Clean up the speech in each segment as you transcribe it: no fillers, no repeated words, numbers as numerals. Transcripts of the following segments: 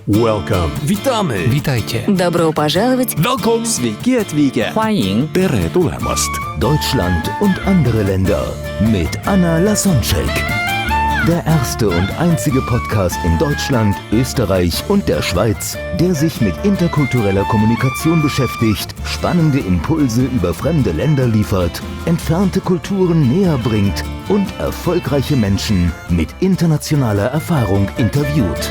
Welcome. Witamy. Witajcie. Добро пожаловать. Welcome. Sveiki atvykę. 欢迎 Tere tulemast. Deutschland und andere Länder mit Anna Lasonczyk. Der erste und einzige Podcast in Deutschland, Österreich und der Schweiz, der sich mit interkultureller Kommunikation beschäftigt, spannende Impulse über fremde Länder liefert, entfernte Kulturen näher bringt und erfolgreiche Menschen mit internationaler Erfahrung interviewt.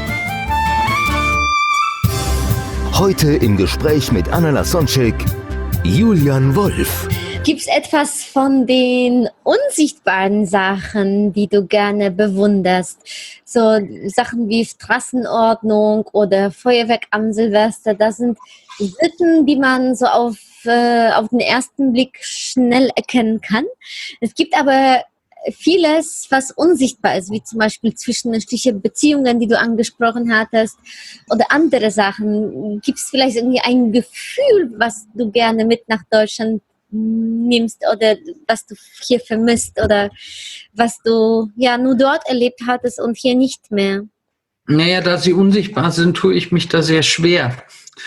Heute im Gespräch mit Anna Lasonczyk, Julian Wolf. Gibt es etwas von den unsichtbaren Sachen, die du gerne bewunderst? So Sachen wie Straßenordnung oder Feuerwerk am Silvester, das sind Sitten, die man so auf den ersten Blick schnell erkennen kann. Es gibt aber vieles, was unsichtbar ist, wie zum Beispiel zwischenmenschliche Beziehungen, die du angesprochen hattest, oder andere Sachen. Gibt es vielleicht irgendwie ein Gefühl, was du gerne mit nach Deutschland nimmst oder was du hier vermisst oder was du ja nur dort erlebt hattest und hier nicht mehr? Naja, da sie unsichtbar sind, tue ich mich da sehr schwer.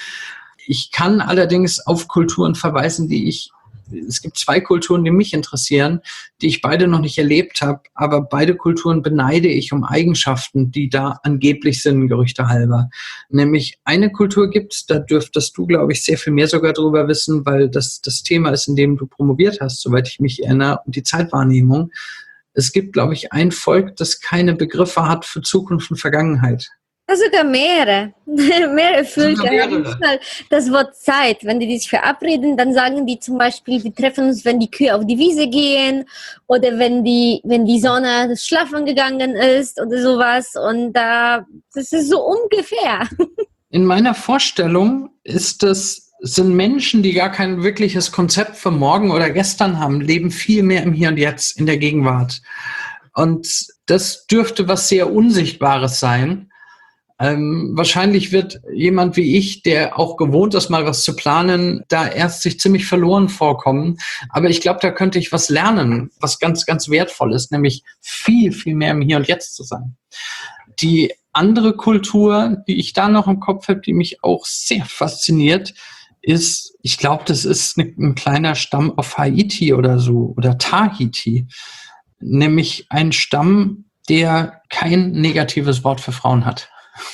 Ich kann allerdings auf Kulturen verweisen, es gibt zwei Kulturen, die mich interessieren, die ich beide noch nicht erlebt habe, aber beide Kulturen beneide ich um Eigenschaften, die da angeblich sind, Gerüchte halber. Nämlich eine Kultur gibt es, da dürftest du, glaube ich, sehr viel mehr sogar drüber wissen, weil das Thema ist, in dem du promoviert hast, soweit ich mich erinnere, und die Zeitwahrnehmung. Es gibt, glaube ich, ein Volk, das keine Begriffe hat für Zukunft und Vergangenheit. Sogar mehrere Völker haben nicht mal das Wort Zeit. Wenn die sich verabreden, dann sagen die zum Beispiel, wir treffen uns, wenn die Kühe auf die Wiese gehen oder wenn die Sonne schlafen gegangen ist oder sowas. Und das ist so ungefähr. In meiner Vorstellung sind Menschen, die gar kein wirkliches Konzept für morgen oder gestern haben, leben viel mehr im Hier und Jetzt, in der Gegenwart. Und das dürfte was sehr Unsichtbares sein. Wahrscheinlich wird jemand wie ich, der auch gewohnt ist, mal was zu planen, da erst sich ziemlich verloren vorkommen. Aber ich glaube, da könnte ich was lernen, was ganz, ganz wertvoll ist, nämlich viel, viel mehr im Hier und Jetzt zu sein. Die andere Kultur, die ich da noch im Kopf habe, die mich auch sehr fasziniert, ist, ich glaube, das ist ein kleiner Stamm auf Haiti oder so, oder Tahiti, nämlich ein Stamm, der kein negatives Wort für Frauen hat.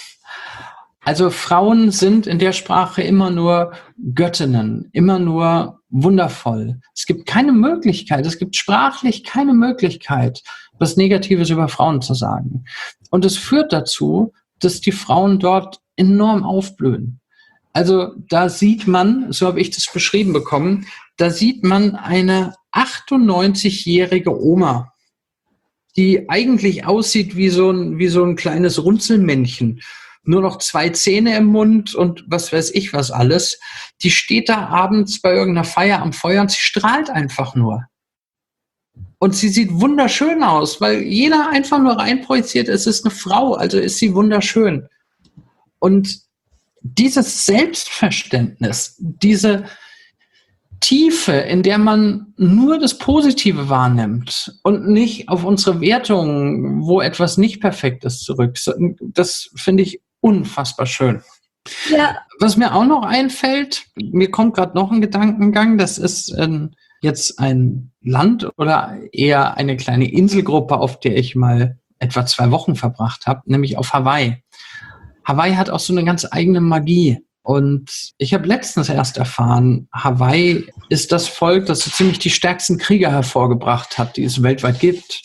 Also Frauen sind in der Sprache immer nur Göttinnen, immer nur wundervoll. Es gibt keine Möglichkeit, es gibt sprachlich keine Möglichkeit, was Negatives über Frauen zu sagen. Und es führt dazu, dass die Frauen dort enorm aufblühen. Also da sieht man, so habe ich das beschrieben bekommen, da sieht man eine 98-jährige Oma, die eigentlich aussieht wie so ein kleines Runzelmännchen. Nur noch 2 Zähne im Mund und was weiß ich was alles. Die steht da abends bei irgendeiner Feier am Feuer und sie strahlt einfach nur. Und sie sieht wunderschön aus, weil jeder einfach nur reinprojiziert, es ist eine Frau, also ist sie wunderschön. Und dieses Selbstverständnis, diese Tiefe, in der man nur das Positive wahrnimmt und nicht auf unsere Wertungen, wo etwas nicht perfekt ist, zurück, das finde ich unfassbar schön. Ja. Was mir auch noch einfällt, mir kommt gerade noch ein Gedankengang, das ist jetzt ein Land oder eher eine kleine Inselgruppe, auf der ich mal etwa 2 Wochen verbracht habe, nämlich auf Hawaii. Hawaii hat auch so eine ganz eigene Magie. Und ich habe letztens erst erfahren, Hawaii ist das Volk, das so ziemlich die stärksten Krieger hervorgebracht hat, die es weltweit gibt.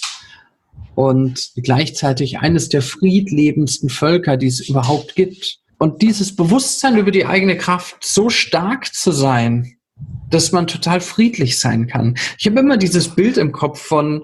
Und gleichzeitig eines der friedliebendsten Völker, die es überhaupt gibt. Und dieses Bewusstsein über die eigene Kraft, so stark zu sein, dass man total friedlich sein kann. Ich habe immer dieses Bild im Kopf von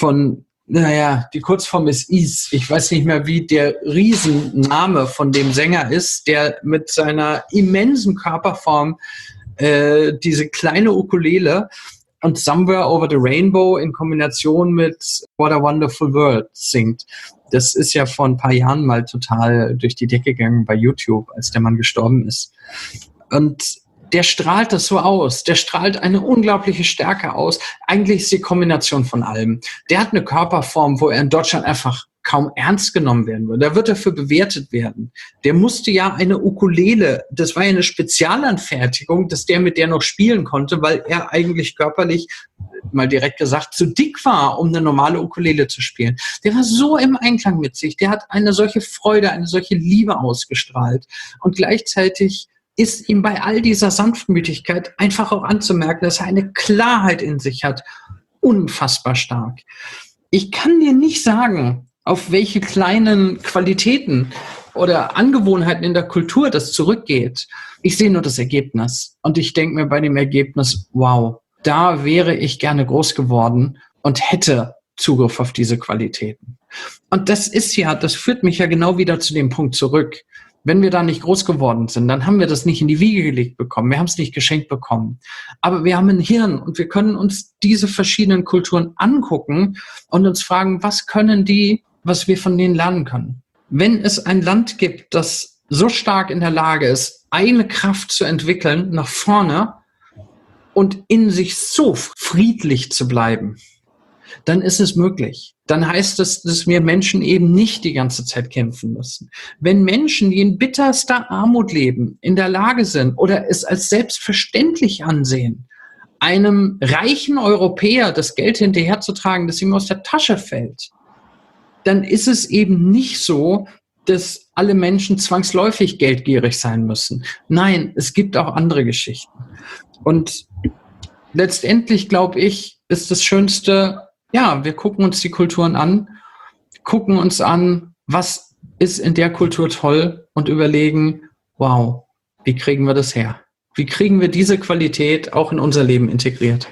die Kurzform ist Is. Ich weiß nicht mehr, wie der Riesenname von dem Sänger ist, der mit seiner immensen Körperform diese kleine Ukulele und Somewhere Over the Rainbow in Kombination mit What a Wonderful World singt. Das ist ja vor ein paar Jahren mal total durch die Decke gegangen bei YouTube, als der Mann gestorben ist. Und der strahlt das so aus. Der strahlt eine unglaubliche Stärke aus. Eigentlich ist die Kombination von allem. Der hat eine Körperform, wo er in Deutschland einfach kaum ernst genommen werden würde. Da wird dafür bewertet werden. Der musste ja eine Ukulele, das war ja eine Spezialanfertigung, dass der mit der noch spielen konnte, weil er eigentlich körperlich, mal direkt gesagt, zu dick war, um eine normale Ukulele zu spielen. Der war so im Einklang mit sich. Der hat eine solche Freude, eine solche Liebe ausgestrahlt. Und gleichzeitig ist ihm bei all dieser Sanftmütigkeit einfach auch anzumerken, dass er eine Klarheit in sich hat. Unfassbar stark. Ich kann dir nicht sagen, auf welche kleinen Qualitäten oder Angewohnheiten in der Kultur das zurückgeht. Ich sehe nur das Ergebnis. Und ich denke mir bei dem Ergebnis, wow, da wäre ich gerne groß geworden und hätte Zugriff auf diese Qualitäten. Und das führt mich ja genau wieder zu dem Punkt zurück. Wenn wir da nicht groß geworden sind, dann haben wir das nicht in die Wiege gelegt bekommen. Wir haben es nicht geschenkt bekommen. Aber wir haben ein Hirn und wir können uns diese verschiedenen Kulturen angucken und uns fragen, was können die, was wir von denen lernen können. Wenn es ein Land gibt, das so stark in der Lage ist, eine Kraft zu entwickeln nach vorne und in sich so friedlich zu bleiben, dann ist es möglich. Dann heißt es, dass wir Menschen eben nicht die ganze Zeit kämpfen müssen. Wenn Menschen, die in bitterster Armut leben, in der Lage sind oder es als selbstverständlich ansehen, einem reichen Europäer das Geld hinterherzutragen, das ihm aus der Tasche fällt, dann ist es eben nicht so, dass alle Menschen zwangsläufig geldgierig sein müssen. Nein, es gibt auch andere Geschichten. Und letztendlich, glaube ich, ist das Schönste, ja, wir gucken uns die Kulturen an, gucken uns an, was ist in der Kultur toll und überlegen, wow, wie kriegen wir das her? Wie kriegen wir diese Qualität auch in unser Leben integriert?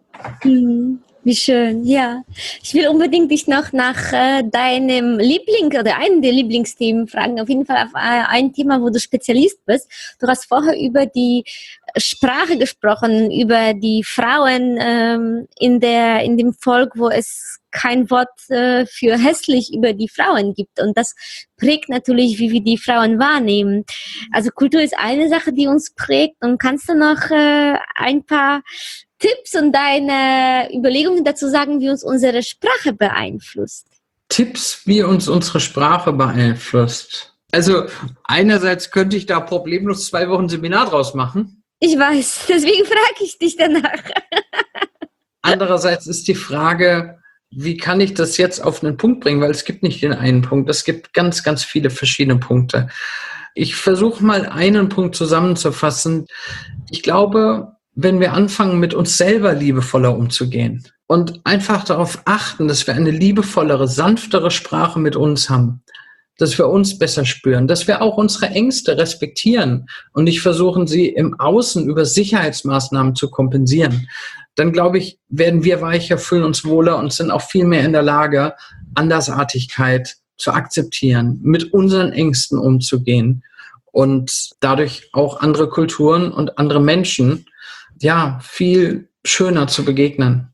Wie schön, ja. Ich will unbedingt dich noch nach deinem Liebling oder einem der Lieblingsthemen fragen. Auf jeden Fall auf ein Thema, wo du Spezialist bist. Du hast vorher über die Sprache gesprochen, über die Frauen in dem Volk, wo es kein Wort für hässlich über die Frauen gibt. Und das prägt natürlich, wie wir die Frauen wahrnehmen. Also Kultur ist eine Sache, die uns prägt. Und kannst du noch ein paar Tipps und deine Überlegungen dazu sagen, wie uns unsere Sprache beeinflusst? Tipps, wie uns unsere Sprache beeinflusst. Also einerseits könnte ich da problemlos 2 Wochen Seminar draus machen. Ich weiß, deswegen frage ich dich danach. Andererseits ist die Frage, wie kann ich das jetzt auf einen Punkt bringen? Weil es gibt nicht den einen Punkt, es gibt ganz, ganz viele verschiedene Punkte. Ich versuche mal einen Punkt zusammenzufassen. Ich glaube, wenn wir anfangen, mit uns selber liebevoller umzugehen und einfach darauf achten, dass wir eine liebevollere, sanftere Sprache mit uns haben, dass wir uns besser spüren, dass wir auch unsere Ängste respektieren und nicht versuchen, sie im Außen über Sicherheitsmaßnahmen zu kompensieren, dann glaube ich, werden wir weicher, fühlen uns wohler und sind auch viel mehr in der Lage, Andersartigkeit zu akzeptieren, mit unseren Ängsten umzugehen und dadurch auch andere Kulturen und andere Menschen ja, viel schöner zu begegnen.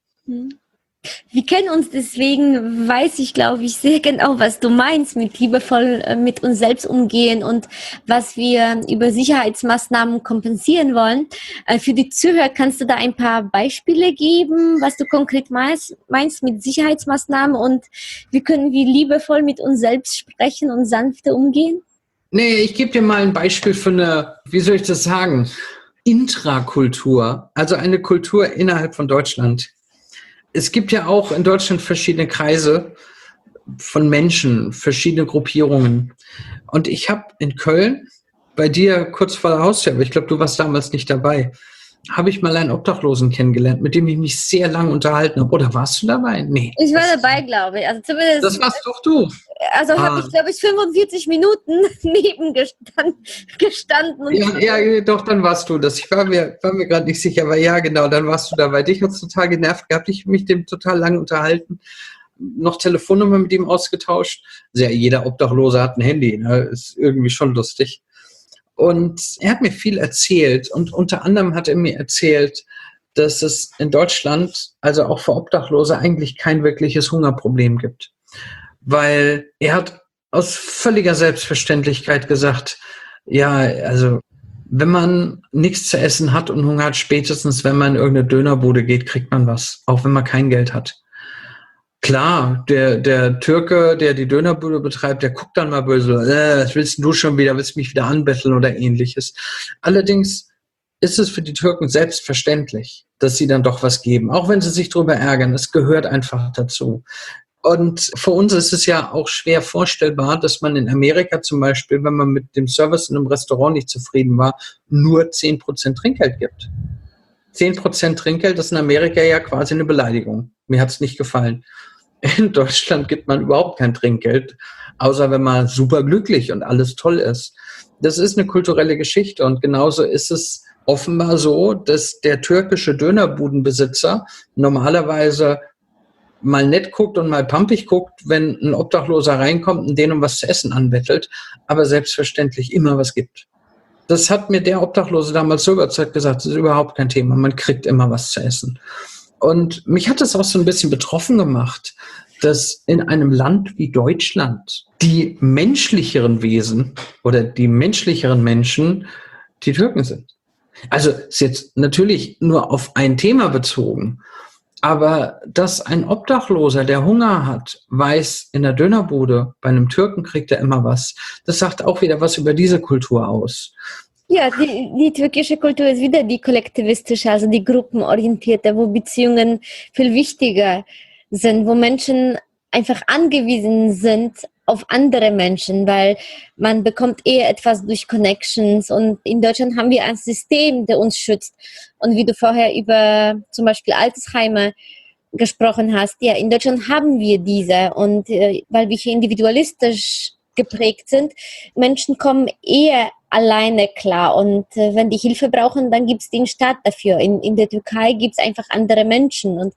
Wir kennen uns, deswegen weiß ich, glaube ich, sehr genau, was du meinst mit liebevoll mit uns selbst umgehen und was wir über Sicherheitsmaßnahmen kompensieren wollen. Für die Zuhörer kannst du da ein paar Beispiele geben, was du konkret meinst mit Sicherheitsmaßnahmen und wie können wir liebevoll mit uns selbst sprechen und sanfter umgehen? Nee, ich gebe dir mal ein Beispiel für eine, wie soll ich das sagen, Intrakultur, also eine Kultur innerhalb von Deutschland. Es gibt ja auch in Deutschland verschiedene Kreise von Menschen, verschiedene Gruppierungen. Und ich habe in Köln, bei dir kurz vor der Haustür, aber ich glaube, du warst damals nicht dabei, habe ich mal einen Obdachlosen kennengelernt, mit dem ich mich sehr lange unterhalten habe. Oder warst du dabei? Nee. Ich war dabei, glaube ich. Also zumindest, das warst doch du. Also habe ich, glaube ich, 45 Minuten neben gestanden. Ja, doch, dann warst du das. Ich war mir gerade nicht sicher, aber ja, genau, dann warst du dabei. Dich hat es total genervt gehabt. Ich habe mich dem total lange unterhalten. Noch Telefonnummer mit ihm ausgetauscht. Also ja, jeder Obdachlose hat ein Handy, ne? Ist irgendwie schon lustig. Und er hat mir viel erzählt und unter anderem hat er mir erzählt, dass es in Deutschland, also auch für Obdachlose, eigentlich kein wirkliches Hungerproblem gibt. Weil er hat aus völliger Selbstverständlichkeit gesagt, ja, also wenn man nichts zu essen hat und Hunger hat, spätestens wenn man in irgendeine Dönerbude geht, kriegt man was, auch wenn man kein Geld hat. Klar, der Türke, der die Dönerbude betreibt, der guckt dann mal böse, was willst du schon wieder, willst du mich wieder anbetteln oder ähnliches. Allerdings ist es für die Türken selbstverständlich, dass sie dann doch was geben, auch wenn sie sich darüber ärgern. Es gehört einfach dazu. Und für uns ist es ja auch schwer vorstellbar, dass man in Amerika zum Beispiel, wenn man mit dem Service in einem Restaurant nicht zufrieden war, nur 10% Trinkgeld gibt. 10% Trinkgeld ist in Amerika ja quasi eine Beleidigung. Mir hat es nicht gefallen. In Deutschland gibt man überhaupt kein Trinkgeld, außer wenn man super glücklich und alles toll ist. Das ist eine kulturelle Geschichte und genauso ist es offenbar so, dass der türkische Dönerbudenbesitzer normalerweise mal nett guckt und mal pampig guckt, wenn ein Obdachloser reinkommt und den um was zu essen anbettelt, aber selbstverständlich immer was gibt. Das hat mir der Obdachlose damals so überzeugt gesagt, das ist überhaupt kein Thema, man kriegt immer was zu essen. Und mich hat das auch so ein bisschen betroffen gemacht, dass in einem Land wie Deutschland die menschlicheren Wesen oder die menschlicheren Menschen die Türken sind. Also ist jetzt natürlich nur auf ein Thema bezogen, aber dass ein Obdachloser, der Hunger hat, weiß, in der Dönerbude, bei einem Türken kriegt er immer was, das sagt auch wieder was über diese Kultur aus. Ja, die türkische Kultur ist wieder die kollektivistische, also die gruppenorientierte, wo Beziehungen viel wichtiger sind, wo Menschen einfach angewiesen sind auf andere Menschen, weil man bekommt eher etwas durch Connections und in Deutschland haben wir ein System, der uns schützt. Und wie du vorher über zum Beispiel Altersheime gesprochen hast, ja, in Deutschland haben wir diese und weil wir hier individualistisch geprägt sind, Menschen kommen eher alleine klar und wenn die Hilfe brauchen, dann gibt es den Staat dafür. In der Türkei gibt es einfach andere Menschen und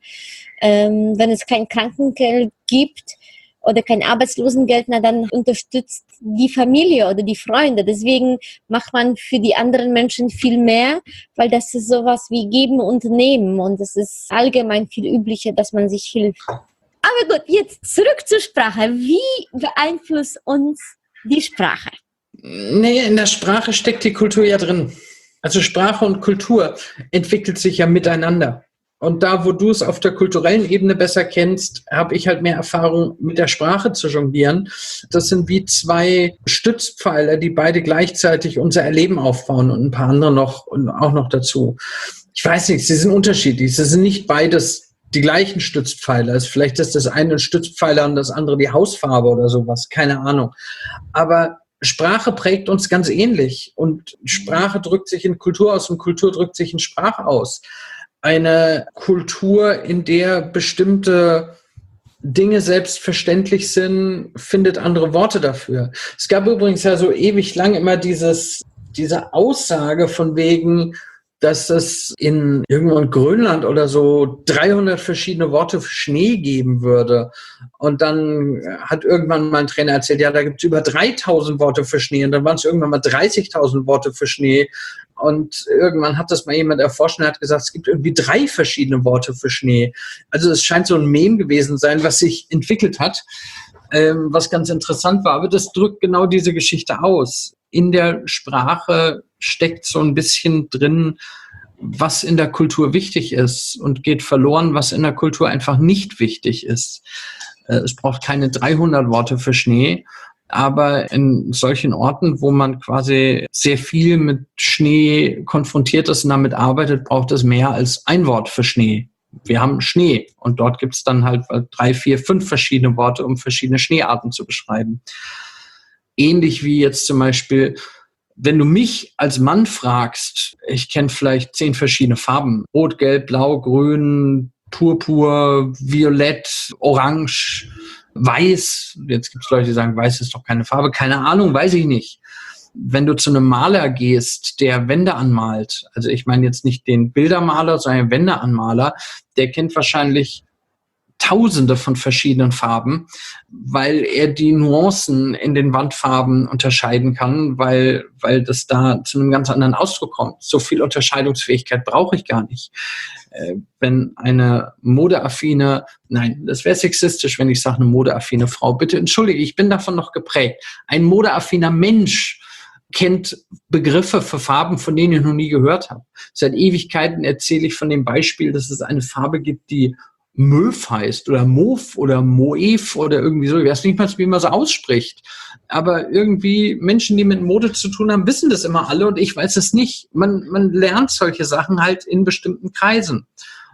wenn es kein Krankengeld gibt oder kein Arbeitslosengeld, na, dann unterstützt die Familie oder die Freunde. Deswegen macht man für die anderen Menschen viel mehr, weil das ist sowas wie Geben und Nehmen und es ist allgemein viel üblicher, dass man sich hilft. Aber gut, jetzt zurück zur Sprache. Wie beeinflusst uns die Sprache? Nee, in der Sprache steckt die Kultur ja drin. Also Sprache und Kultur entwickelt sich ja miteinander. Und da, wo du es auf der kulturellen Ebene besser kennst, habe ich halt mehr Erfahrung mit der Sprache zu jonglieren. Das sind wie zwei Stützpfeiler, die beide gleichzeitig unser Erleben aufbauen und ein paar andere auch noch dazu. Ich weiß nicht, sie sind unterschiedlich. Sie sind nicht beides die gleichen Stützpfeiler. Vielleicht ist das eine ein Stützpfeiler und das andere die Hausfarbe oder sowas. Keine Ahnung. Aber Sprache prägt uns ganz ähnlich. Und Sprache drückt sich in Kultur aus und Kultur drückt sich in Sprache aus. Eine Kultur, in der bestimmte Dinge selbstverständlich sind, findet andere Worte dafür. Es gab übrigens ja so ewig lang immer diese Aussage von wegen, dass es irgendwo in Grönland oder so 300 verschiedene Worte für Schnee geben würde. Und dann hat irgendwann mal ein Trainer erzählt, ja, da gibt es über 3000 Worte für Schnee. Und dann waren es irgendwann mal 30.000 Worte für Schnee. Und irgendwann hat das mal jemand erforscht und hat gesagt, es gibt irgendwie 3 verschiedene Worte für Schnee. Also es scheint so ein Meme gewesen sein, was sich entwickelt hat, was ganz interessant war. Aber das drückt genau diese Geschichte aus. In der Sprache steckt so ein bisschen drin, was in der Kultur wichtig ist und geht verloren, was in der Kultur einfach nicht wichtig ist. Es braucht keine 300 Worte für Schnee, aber in solchen Orten, wo man quasi sehr viel mit Schnee konfrontiert ist und damit arbeitet, braucht es mehr als ein Wort für Schnee. Wir haben Schnee und dort gibt es dann halt 3, 4, 5 verschiedene Worte, um verschiedene Schneearten zu beschreiben. Ähnlich wie jetzt zum Beispiel, wenn du mich als Mann fragst, ich kenne vielleicht 10 verschiedene Farben. Rot, Gelb, Blau, Grün, Purpur, Violett, Orange, Weiß. Jetzt gibt es Leute, die sagen, Weiß ist doch keine Farbe. Keine Ahnung, weiß ich nicht. Wenn du zu einem Maler gehst, der Wände anmalt, also ich meine jetzt nicht den Bildermaler, sondern den Wändeanmaler, der kennt wahrscheinlich Tausende von verschiedenen Farben, weil er die Nuancen in den Wandfarben unterscheiden kann, weil das da zu einem ganz anderen Ausdruck kommt. So viel Unterscheidungsfähigkeit brauche ich gar nicht. Wenn eine modeaffine, nein, das wäre sexistisch, wenn ich sage, eine modeaffine Frau, bitte entschuldige, ich bin davon noch geprägt. Ein modeaffiner Mensch kennt Begriffe für Farben, von denen ich noch nie gehört habe. Seit Ewigkeiten erzähle ich von dem Beispiel, dass es eine Farbe gibt, die Möv heißt oder Mov oder Moev oder irgendwie so. Ich weiß nicht mal, wie man so ausspricht. Aber irgendwie Menschen, die mit Mode zu tun haben, wissen das immer alle und ich weiß es nicht. Man lernt solche Sachen halt in bestimmten Kreisen.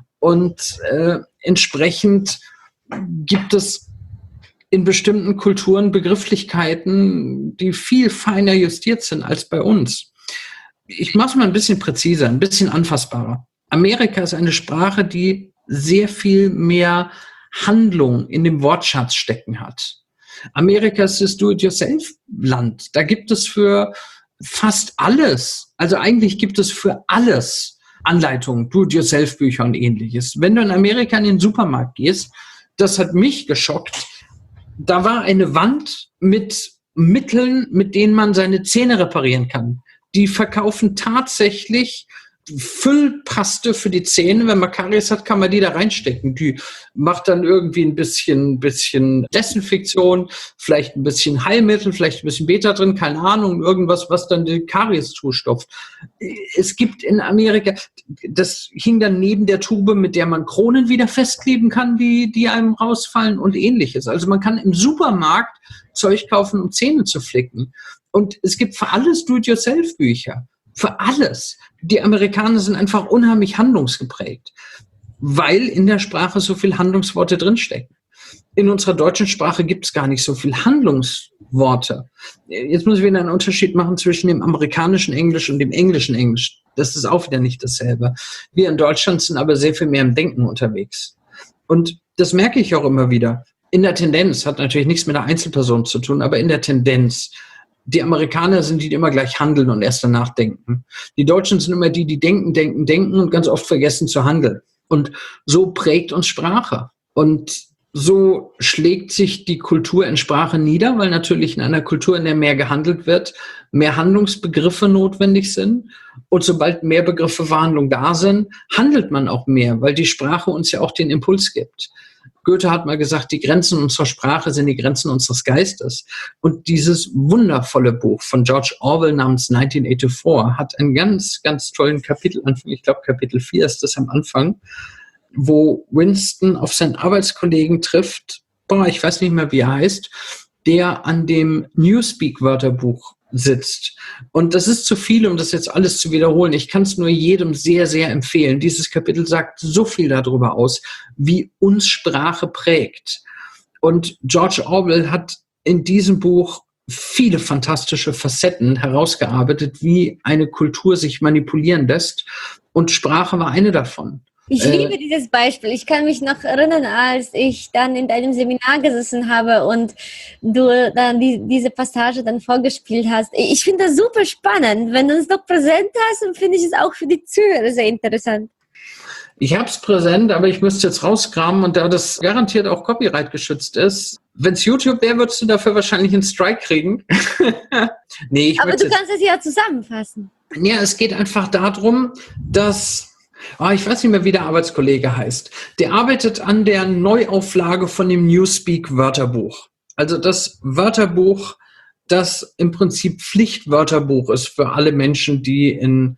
Und entsprechend gibt es in bestimmten Kulturen Begrifflichkeiten, die viel feiner justiert sind als bei uns. Ich mache es mal ein bisschen präziser, ein bisschen anfassbarer. Amerika ist eine Sprache, die sehr viel mehr Handlung in dem Wortschatz stecken hat. Amerika ist das Do-it-yourself-Land. Da gibt es für fast alles, also eigentlich gibt es für alles Anleitungen, Do-it-yourself-Bücher und ähnliches. Wenn du in Amerika in den Supermarkt gehst, das hat mich geschockt, da war eine Wand mit Mitteln, mit denen man seine Zähne reparieren kann. Die verkaufen tatsächlich Füllpaste für die Zähne. Wenn man Karies hat, kann man die da reinstecken. Die macht dann irgendwie ein bisschen Desinfektion, vielleicht ein bisschen Heilmittel, vielleicht ein bisschen Betadrin, keine Ahnung, irgendwas, was dann die Karies zustopft. Es gibt in Amerika, das hing dann neben der Tube, mit der man Kronen wieder festkleben kann, die einem rausfallen und ähnliches. Also man kann im Supermarkt Zeug kaufen, um Zähne zu flicken. Und es gibt für alles Do-it-yourself-Bücher. Für alles. Die Amerikaner sind einfach unheimlich handlungsgeprägt, weil in der Sprache so viel Handlungsworte drinstecken. In unserer deutschen Sprache gibt es gar nicht so viel Handlungsworte. Jetzt muss ich wieder einen Unterschied machen zwischen dem amerikanischen Englisch und dem englischen Englisch. Das ist auch wieder nicht dasselbe. Wir in Deutschland sind aber sehr viel mehr im Denken unterwegs. Und das merke ich auch immer wieder. In der Tendenz, hat natürlich nichts mit der Einzelperson zu tun, aber in der Tendenz. Die Amerikaner sind die immer gleich handeln und erst danach denken. Die Deutschen sind immer die denken und ganz oft vergessen zu handeln. Und so prägt uns Sprache. Und so schlägt sich die Kultur in Sprache nieder, weil natürlich in einer Kultur, in der mehr gehandelt wird, mehr Handlungsbegriffe notwendig sind. Und sobald mehr Begriffe für Handlung da sind, handelt man auch mehr, weil die Sprache uns ja auch den Impuls gibt. Goethe hat mal gesagt, die Grenzen unserer Sprache sind die Grenzen unseres Geistes. Und dieses wundervolle Buch von George Orwell namens 1984 hat einen ganz, ganz tollen Kapitelanfang. Ich glaube, Kapitel 4 ist das am Anfang, wo Winston auf seinen Arbeitskollegen trifft, ich weiß nicht mehr, wie er heißt, der an dem Newspeak-Wörterbuch sitzt. Und das ist zu viel, um das jetzt alles zu wiederholen. Ich kann es nur jedem sehr, sehr empfehlen. Dieses Kapitel sagt so viel darüber aus, wie uns Sprache prägt. Und George Orwell hat in diesem Buch viele fantastische Facetten herausgearbeitet, wie eine Kultur sich manipulieren lässt. Und Sprache war eine davon. Ich liebe dieses Beispiel. Ich kann mich noch erinnern, als ich dann in deinem Seminar gesessen habe und du dann diese Passage dann vorgespielt hast. Ich finde das super spannend. Wenn du es noch präsent hast, dann finde ich es auch für die Zuhörer sehr interessant. Ich habe es präsent, aber ich müsste jetzt rauskramen und da das garantiert auch Copyright geschützt ist. Wenn es YouTube wäre, würdest du dafür wahrscheinlich einen Strike kriegen. Nee, aber du kannst es ja zusammenfassen. Ja, es geht einfach darum, dass ich weiß nicht mehr, wie der Arbeitskollege heißt. Der arbeitet an der Neuauflage von dem Newspeak-Wörterbuch. Also das Wörterbuch, das im Prinzip Pflichtwörterbuch ist für alle Menschen, die in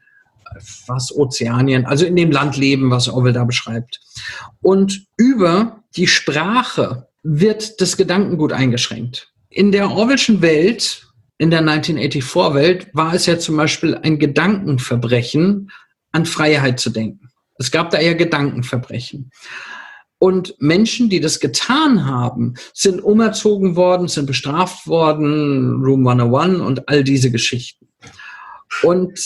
Ozeanien, also in dem Land leben, was Orwell da beschreibt. Und über die Sprache wird das Gedankengut eingeschränkt. In der Orwellschen Welt, in der 1984-Welt, war es ja zum Beispiel ein Gedankenverbrechen, an Freiheit zu denken. Es gab da ja Gedankenverbrechen. Und Menschen, die das getan haben, sind umerzogen worden, sind bestraft worden, Room 101 und all diese Geschichten. Und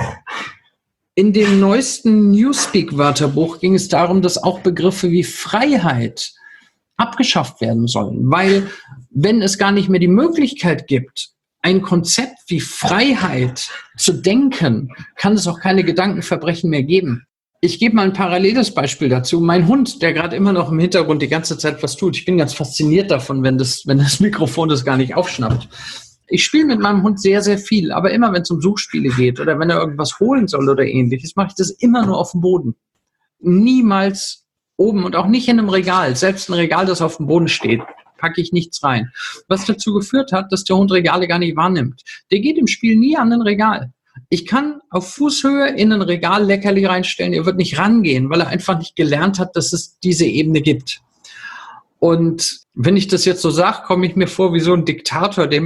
in dem neuesten Newspeak-Wörterbuch ging es darum, dass auch Begriffe wie Freiheit abgeschafft werden sollen. Weil wenn es gar nicht mehr die Möglichkeit gibt, ein Konzept wie Freiheit zu denken, kann es auch keine Gedankenverbrechen mehr geben. Ich gebe mal ein paralleles Beispiel dazu. Mein Hund, der gerade immer noch im Hintergrund die ganze Zeit was tut. Ich bin ganz fasziniert davon, wenn das Mikrofon das gar nicht aufschnappt. Ich spiele mit meinem Hund sehr, sehr viel, aber immer, wenn es um Suchspiele geht oder wenn er irgendwas holen soll oder ähnliches, mache ich das immer nur auf dem Boden. Niemals oben und auch nicht in einem Regal. Selbst ein Regal, das auf dem Boden steht, packe ich nichts rein. Was dazu geführt hat, dass der Hund Regale gar nicht wahrnimmt. Der geht im Spiel nie an ein Regal. Ich kann auf Fußhöhe in ein Regal Leckerli reinstellen, er wird nicht rangehen, weil er einfach nicht gelernt hat, dass es diese Ebene gibt. Und wenn ich das jetzt so sage, komme ich mir vor wie so ein Diktator, der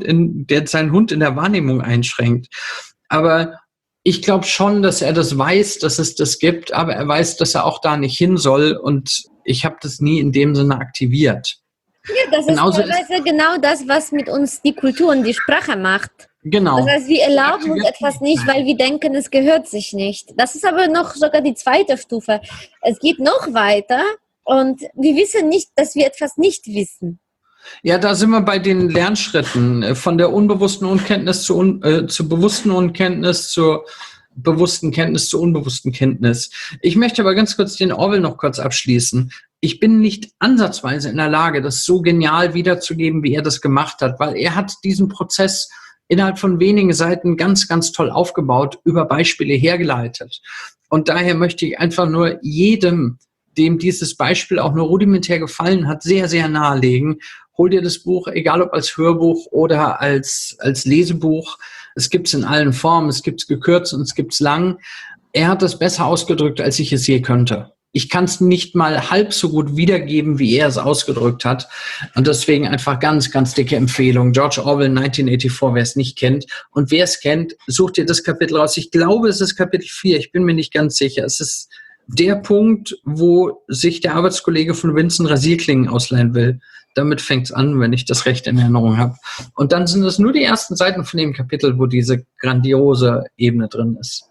seinen Hund in der Wahrnehmung einschränkt. Aber ich glaube schon, dass er das weiß, dass es das gibt, aber er weiß, dass er auch da nicht hin soll. Und ich habe das nie in dem Sinne aktiviert. Ja, das ist teilweise genau das, was mit uns die Kultur und die Sprache macht. Genau. Das heißt, wir erlauben uns etwas nicht, weil wir denken, es gehört sich nicht. Das ist aber noch sogar die zweite Stufe. Es geht noch weiter und wir wissen nicht, dass wir etwas nicht wissen. Ja, da sind wir bei den Lernschritten von der unbewussten Unkenntnis zur bewussten Unkenntnis, zur bewussten Kenntnis, zur unbewussten Kenntnis. Ich möchte aber ganz kurz den Orwell noch kurz abschließen. Ich bin nicht ansatzweise in der Lage, das so genial wiederzugeben, wie er das gemacht hat, weil er hat diesen Prozess innerhalb von wenigen Seiten ganz, ganz toll aufgebaut, über Beispiele hergeleitet. Und daher möchte ich einfach nur jedem, dem dieses Beispiel auch nur rudimentär gefallen hat, sehr, sehr nahelegen. Hol dir das Buch, egal ob als Hörbuch oder als Lesebuch. Es gibt es in allen Formen, es gibt es gekürzt und es gibt es lang. Er hat das besser ausgedrückt, als ich es je könnte. Ich kann es nicht mal halb so gut wiedergeben, wie er es ausgedrückt hat. Und deswegen einfach ganz, ganz dicke Empfehlung. George Orwell, 1984, wer es nicht kennt. Und wer es kennt, sucht dir das Kapitel raus. Ich glaube, es ist Kapitel 4. Ich bin mir nicht ganz sicher. Es ist der Punkt, wo sich der Arbeitskollege von Winston Rasierklingen ausleihen will. Damit fängt es an, wenn ich das recht in Erinnerung habe. Und dann sind es nur die ersten Seiten von dem Kapitel, wo diese grandiose Ebene drin ist.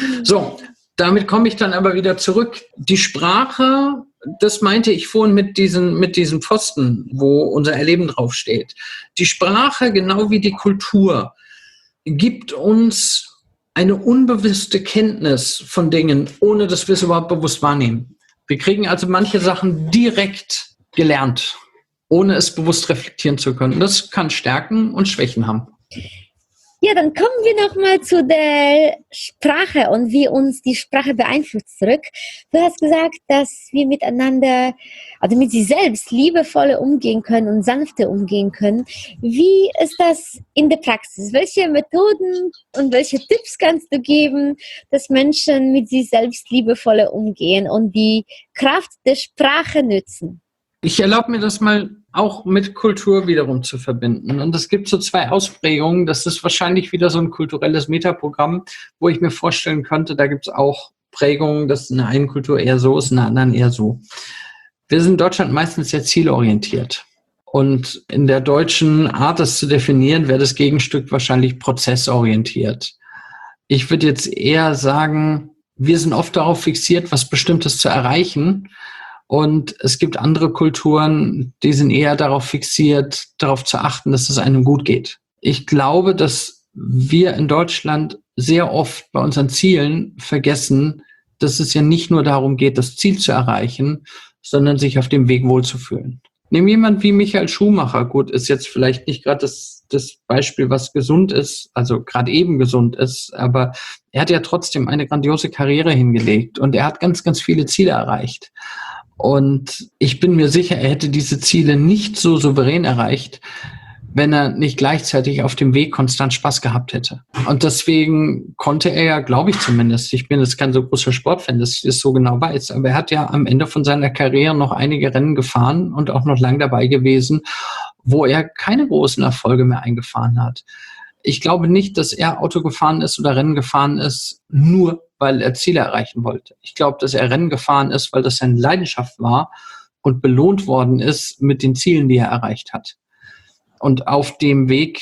So, damit komme ich dann aber wieder zurück. Die Sprache, das meinte ich vorhin mit diesen Pfosten, wo unser Erleben draufsteht. Die Sprache, genau wie die Kultur, gibt uns eine unbewusste Kenntnis von Dingen, ohne dass wir es überhaupt bewusst wahrnehmen. Wir kriegen also manche Sachen direkt gelernt, ohne es bewusst reflektieren zu können. Das kann Stärken und Schwächen haben. Ja, dann kommen wir nochmal zu der Sprache und wie uns die Sprache beeinflusst zurück. Du hast gesagt, dass wir miteinander, also mit sich selbst liebevoller umgehen können und sanfter umgehen können. Wie ist das in der Praxis? Welche Methoden und welche Tipps kannst du geben, dass Menschen mit sich selbst liebevoller umgehen und die Kraft der Sprache nützen? Ich erlaube mir das mal auch mit Kultur wiederum zu verbinden. Und es gibt so zwei Ausprägungen. Das ist wahrscheinlich wieder so ein kulturelles Metaprogramm, wo ich mir vorstellen könnte, da gibt es auch Prägungen, dass in der einen Kultur eher so ist, in der anderen eher so. Wir sind in Deutschland meistens sehr zielorientiert. Und in der deutschen Art, das zu definieren, wäre das Gegenstück wahrscheinlich prozessorientiert. Ich würde jetzt eher sagen, wir sind oft darauf fixiert, was Bestimmtes zu erreichen. Und es gibt andere Kulturen, die sind eher darauf fixiert, darauf zu achten, dass es einem gut geht. Ich glaube, dass wir in Deutschland sehr oft bei unseren Zielen vergessen, dass es ja nicht nur darum geht, das Ziel zu erreichen, sondern sich auf dem Weg wohlzufühlen. Nimm jemand wie Michael Schumacher. Gut, ist jetzt vielleicht nicht gerade das Beispiel, was gesund ist, also gerade eben gesund ist, aber er hat ja trotzdem eine grandiose Karriere hingelegt und er hat ganz, ganz viele Ziele erreicht. Und ich bin mir sicher, er hätte diese Ziele nicht so souverän erreicht, wenn er nicht gleichzeitig auf dem Weg konstant Spaß gehabt hätte. Und deswegen konnte er ja, glaube ich zumindest, ich bin jetzt kein so großer Sportfan, dass ich das so genau weiß, aber er hat ja am Ende von seiner Karriere noch einige Rennen gefahren und auch noch lang dabei gewesen, wo er keine großen Erfolge mehr eingefahren hat. Ich glaube nicht, dass er Auto gefahren ist oder Rennen gefahren ist, nur weil er Ziele erreichen wollte. Ich glaube, dass er Rennen gefahren ist, weil das seine Leidenschaft war und belohnt worden ist mit den Zielen, die er erreicht hat. Und auf dem Weg,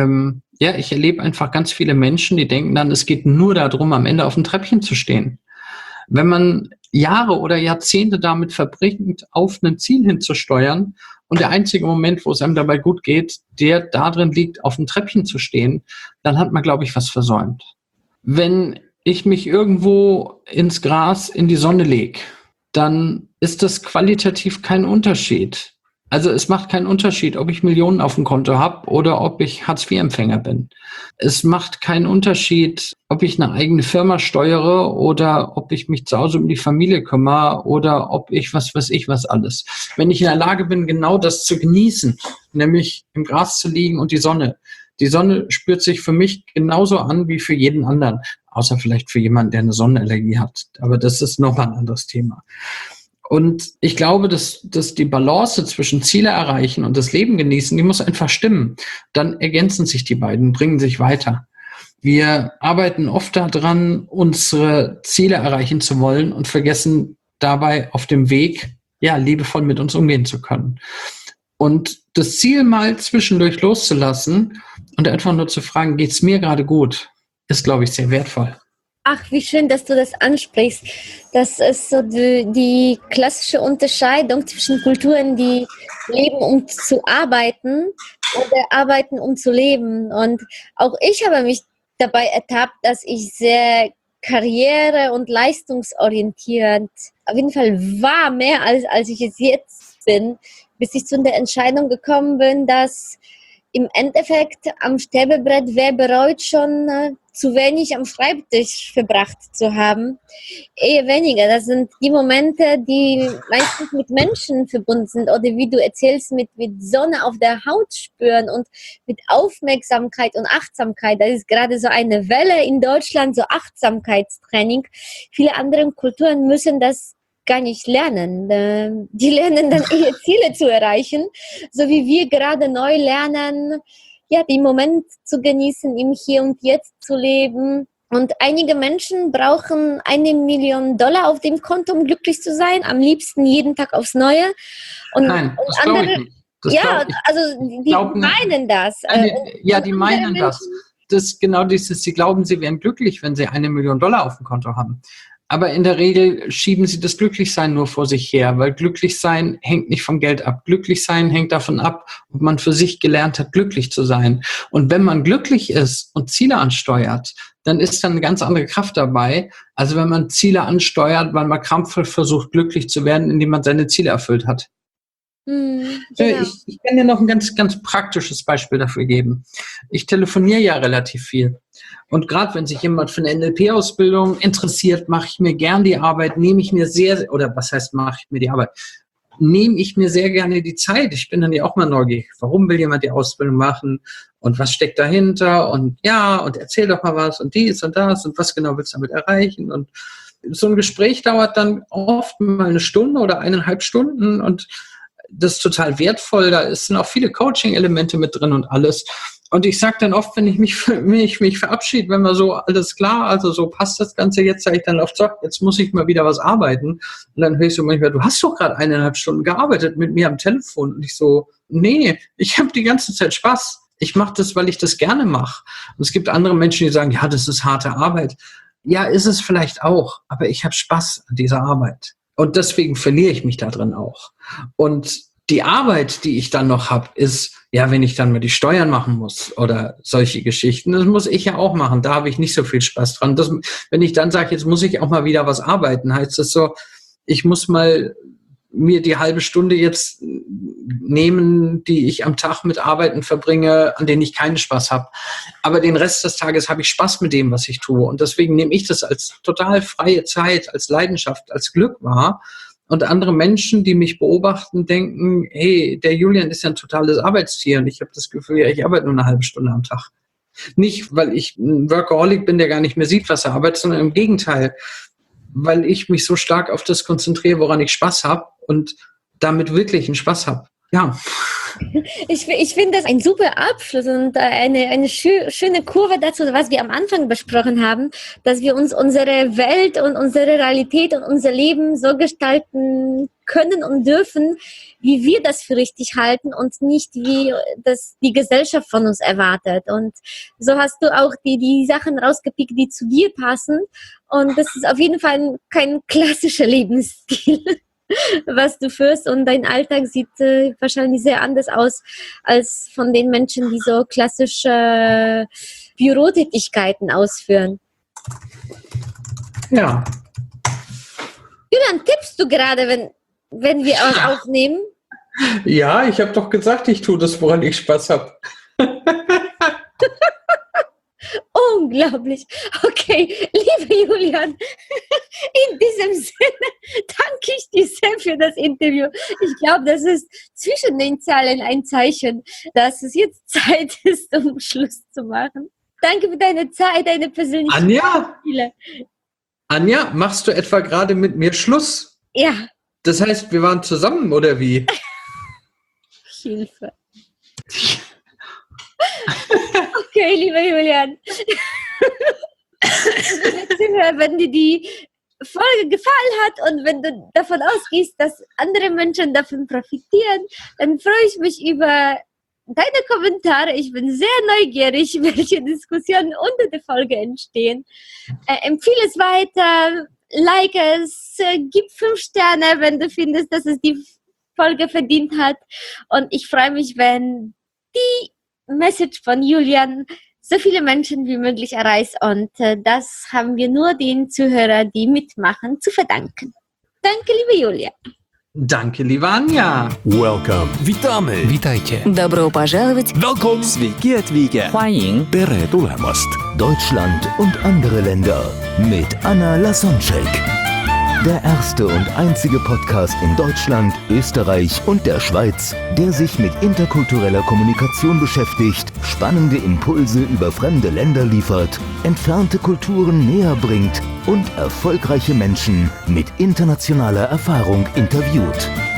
ich erlebe einfach ganz viele Menschen, die denken dann, es geht nur darum, am Ende auf dem Treppchen zu stehen. Wenn man Jahre oder Jahrzehnte damit verbringt, auf ein Ziel hinzusteuern und der einzige Moment, wo es einem dabei gut geht, der darin liegt, auf dem Treppchen zu stehen, dann hat man, glaube ich, was versäumt. Wenn ich mich irgendwo ins Gras, in die Sonne lege, dann ist das qualitativ kein Unterschied. Also es macht keinen Unterschied, ob ich Millionen auf dem Konto habe oder ob ich Hartz-IV-Empfänger bin. Es macht keinen Unterschied, ob ich eine eigene Firma steuere oder ob ich mich zu Hause um die Familie kümmere oder ob ich was alles. Wenn ich in der Lage bin, genau das zu genießen, nämlich im Gras zu liegen und die Sonne, Die Sonne spürt sich für mich genauso an wie für jeden anderen, außer vielleicht für jemanden, der eine Sonnenallergie hat. Aber das ist nochmal ein anderes Thema. Und ich glaube, dass die Balance zwischen Ziele erreichen und das Leben genießen, die muss einfach stimmen. Dann ergänzen sich die beiden, bringen sich weiter. Wir arbeiten oft daran, unsere Ziele erreichen zu wollen und vergessen dabei auf dem Weg, ja, liebevoll mit uns umgehen zu können. Und das Ziel mal zwischendurch loszulassen und einfach nur zu fragen, geht's mir gerade gut, ist, glaube ich, sehr wertvoll. Ach, wie schön, dass du das ansprichst. Das ist so die klassische Unterscheidung zwischen Kulturen, die leben, um zu arbeiten oder arbeiten, um zu leben. Und auch ich habe mich dabei ertappt, dass ich sehr karriere- und leistungsorientiert auf jeden Fall war, mehr als ich es jetzt bin, bis ich zu der Entscheidung gekommen bin, dass im Endeffekt am Sterbebrett, wer bereut schon zu wenig am Schreibtisch verbracht zu haben, eher weniger. Das sind die Momente, die meistens mit Menschen verbunden sind oder wie du erzählst, mit Sonne auf der Haut spüren und mit Aufmerksamkeit und Achtsamkeit. Das ist gerade so eine Welle in Deutschland, so Achtsamkeitstraining. Viele andere Kulturen müssen das gar nicht lernen. Die lernen dann eher Ziele zu erreichen, so wie wir gerade neu lernen, ja, den Moment zu genießen, im Hier und Jetzt zu leben. Und einige Menschen brauchen $1 Million auf dem Konto, um glücklich zu sein, am liebsten jeden Tag aufs Neue. Nein, das glaube ich nicht. Also die meinen das. Die meinen das. Das ist genau dieses, sie glauben, sie wären glücklich, wenn sie $1 Million auf dem Konto haben. Aber in der Regel schieben sie das Glücklichsein nur vor sich her, weil Glücklichsein hängt nicht vom Geld ab. Glücklichsein hängt davon ab, ob man für sich gelernt hat, glücklich zu sein. Und wenn man glücklich ist und Ziele ansteuert, dann ist dann eine ganz andere Kraft dabei, als wenn man Ziele ansteuert, weil man krampfvoll versucht, glücklich zu werden, indem man seine Ziele erfüllt hat. Genau. Ich kann dir noch ein ganz, ganz praktisches Beispiel dafür geben. Ich telefoniere ja relativ viel. Und gerade wenn sich jemand für eine NLP-Ausbildung interessiert, mache ich mir gern die Arbeit, nehme ich mir sehr gerne die Zeit. Ich bin dann ja auch mal neugierig. Warum will jemand die Ausbildung machen? Und was steckt dahinter? Und ja, und erzähl doch mal was und dies und das und was genau willst du damit erreichen? Und so ein Gespräch dauert dann oft mal 1 Stunde oder 1,5 Stunden und das ist total wertvoll. Da sind auch viele Coaching-Elemente mit drin und alles. Und ich sage dann oft, wenn ich mich verabschiede, wenn wir so, alles klar, also so passt das Ganze, jetzt sage ich dann oft so, jetzt muss ich mal wieder was arbeiten. Und dann höre ich so manchmal, du hast doch gerade 1,5 Stunden gearbeitet mit mir am Telefon. Und ich so, nee, ich habe die ganze Zeit Spaß. Ich mache das, weil ich das gerne mache. Und es gibt andere Menschen, die sagen, ja, das ist harte Arbeit. Ja, ist es vielleicht auch, aber ich habe Spaß an dieser Arbeit. Und deswegen verliere ich mich da drin auch. Und die Arbeit, die ich dann noch habe, ist, ja, wenn ich dann mal die Steuern machen muss oder solche Geschichten, das muss ich ja auch machen. Da habe ich nicht so viel Spaß dran. Wenn ich dann sage, jetzt muss ich auch mal wieder was arbeiten, heißt das so, ich muss mal mir die halbe Stunde jetzt nehmen, die ich am Tag mit Arbeiten verbringe, an denen ich keinen Spaß habe. Aber den Rest des Tages habe ich Spaß mit dem, was ich tue. Und deswegen nehme ich das als total freie Zeit, als Leidenschaft, als Glück wahr. Und andere Menschen, die mich beobachten, denken, hey, der Julian ist ja ein totales Arbeitstier. Und ich habe das Gefühl, ja, ich arbeite nur 1/2 Stunde am Tag. Nicht, weil ich ein Workaholic bin, der gar nicht mehr sieht, was er arbeitet, sondern im Gegenteil, weil ich mich so stark auf das konzentriere, woran ich Spaß habe und damit wirklich einen Spaß habe. Ja. Ich finde das ein super Abschluss und eine schöne Kurve dazu, was wir am Anfang besprochen haben, dass wir uns unsere Welt und unsere Realität und unser Leben so gestalten können und dürfen, wie wir das für richtig halten und nicht wie das die Gesellschaft von uns erwartet. Und so hast du auch die Sachen rausgepickt, die zu dir passen. Und das ist auf jeden Fall kein klassischer Lebensstil, was du führst, und dein Alltag sieht wahrscheinlich sehr anders aus als von den Menschen, die so klassische Bürotätigkeiten ausführen. Ja. Julian, tippst du gerade, wenn wir aufnehmen? Ja, ich habe doch gesagt, ich tue das, woran ich Spaß habe. Unglaublich. Okay, liebe Julian, in diesem Sinne danke ich dir sehr für das Interview. Ich glaube, das ist zwischen den Zeilen ein Zeichen, dass es jetzt Zeit ist, um Schluss zu machen. Danke für deine Zeit, deine persönlichen Beispiele. Anja, machst du etwa gerade mit mir Schluss? Ja. Das heißt, wir waren zusammen, oder wie? Hilfe. Okay, lieber Julian. Wenn dir die Folge gefallen hat und wenn du davon ausgehst, dass andere Menschen davon profitieren, dann freue ich mich über deine Kommentare. Ich bin sehr neugierig, welche Diskussionen unter der Folge entstehen. Empfehle es weiter, like es, gib 5 Sterne, wenn du findest, dass es die Folge verdient hat. Und ich freue mich, wenn die Message von Julian so viele Menschen wie möglich erreicht. Und das haben wir nur den Zuhörern, die mitmachen, zu verdanken. Danke, liebe Julia. Danke, liebe Anja. Welcome. Witamy. Witajcie. Добро пожаловать. Welcome. Sveiki atvykę. 欢迎 Tere tulemast. Deutschland und andere Länder mit Anna Lasonczek. Der erste und einzige Podcast in Deutschland, Österreich und der Schweiz, der sich mit interkultureller Kommunikation beschäftigt, spannende Impulse über fremde Länder liefert, entfernte Kulturen näher bringt und erfolgreiche Menschen mit internationaler Erfahrung interviewt.